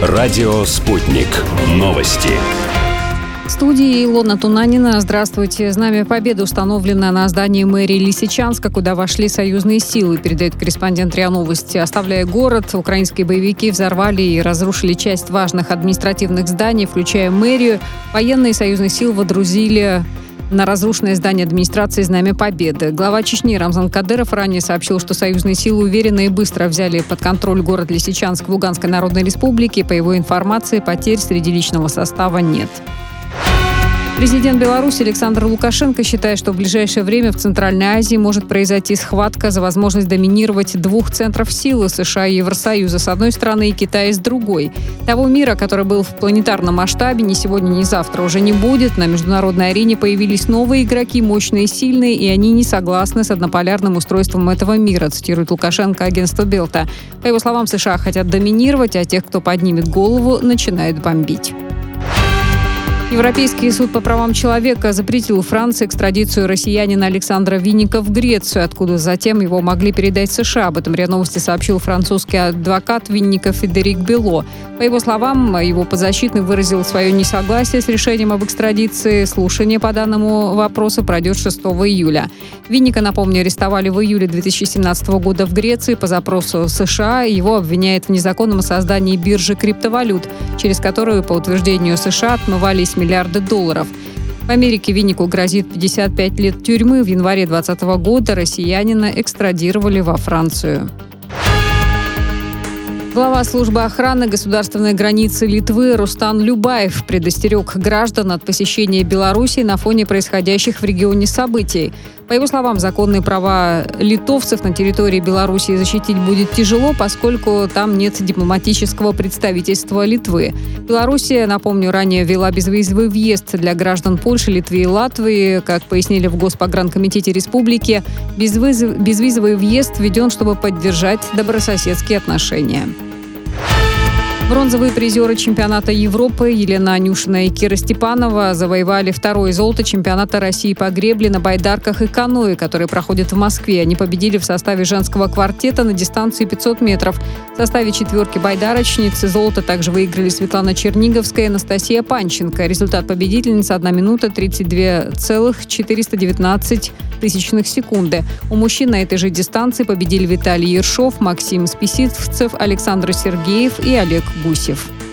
Радио «Спутник». Новости. В студии Илона Тунанина. Здравствуйте. Знамя Победы установлено на здании мэрии Лисичанска, куда вошли союзные силы, передает корреспондент РИА Новости. Оставляя город, украинские боевики взорвали и разрушили часть важных административных зданий, включая мэрию. Военные союзных сил водрузили на разрушенное здание администрации Знамя Победы. Глава Чечни Рамзан Кадыров ранее сообщил, что союзные силы уверенно и быстро взяли под контроль город Лисичанск в Луганской Народной Республике. По его информации, потерь среди личного состава нет. Президент Беларуси Александр Лукашенко считает, что в ближайшее время в Центральной Азии может произойти схватка за возможность доминировать двух центров силы – США и Евросоюза с одной стороны и Китая с другой. Того мира, который был в планетарном масштабе, ни сегодня, ни завтра уже не будет. На международной арене появились новые игроки, мощные и сильные, и они не согласны с однополярным устройством этого мира, цитирует Лукашенко агентство Белта. По его словам, США хотят доминировать, а тех, кто поднимет голову, начинают бомбить. Европейский суд по правам человека запретил Франции экстрадицию россиянина Александра Винника в Грецию, откуда затем его могли передать в США. Об этом РИА Новости сообщил французский адвокат Винника Федерик Бело. По его словам, его подзащитный выразил свое несогласие с решением об экстрадиции. Слушание по данному вопросу пройдет 6 июля. Винника, напомню, арестовали в июле 2017 года в Греции по запросу США. Его обвиняют в незаконном создании биржи криптовалют, через которую, по утверждению США, отмывались миллиарды долларов. В Америке Виннику грозит 55 лет тюрьмы. В январе 2020 года россиянина экстрадировали во Францию. Глава службы охраны государственной границы Литвы Рустан Любаев предостерег граждан от посещения Беларуси на фоне происходящих в регионе событий. По его словам, законные права литовцев на территории Беларуси защитить будет тяжело, поскольку там нет дипломатического представительства Литвы. Белоруссия, напомню, ранее ввела безвизовый въезд для граждан Польши, Литвы и Латвии. Как пояснили в Госпогранкомитете республики, безвизовый въезд введен, чтобы поддержать добрососедские отношения. Бронзовые призеры чемпионата Европы Елена Анюшина и Кира Степанова завоевали второе золото чемпионата России по гребле на байдарках и каноэ, которые проходят в Москве. Они победили в составе женского квартета на дистанции 500 метров. В составе четверки байдарочниц золото также выиграли Светлана Черниговская и Анастасия Панченко. Результат победительницы 1 минута 32,419 секунды. У мужчин на этой же дистанции победили Виталий Ершов, Максим Списивцев, Александр Сергеев и Олег Гусев.